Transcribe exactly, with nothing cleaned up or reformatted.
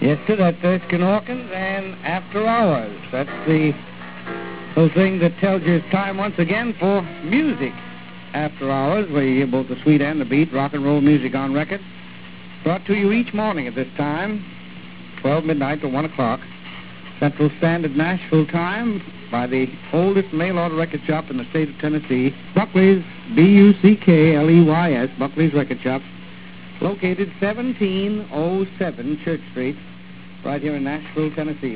Yes, sir, that's Erskine Hawkins and After Hours. That's the little thing that tells you it's time once again for music. After Hours, where you hear both the sweet and the beat, rock and roll music on record. Brought to you each morning at this time, twelve midnight to one o'clock, Central Standard Nashville time, by the oldest mail-order record shop in the state of Tennessee, Buckley's, B U C K L E Y S, Buckley's Record Shop, located seventeen oh seven Church Street, right here in Nashville, Tennessee.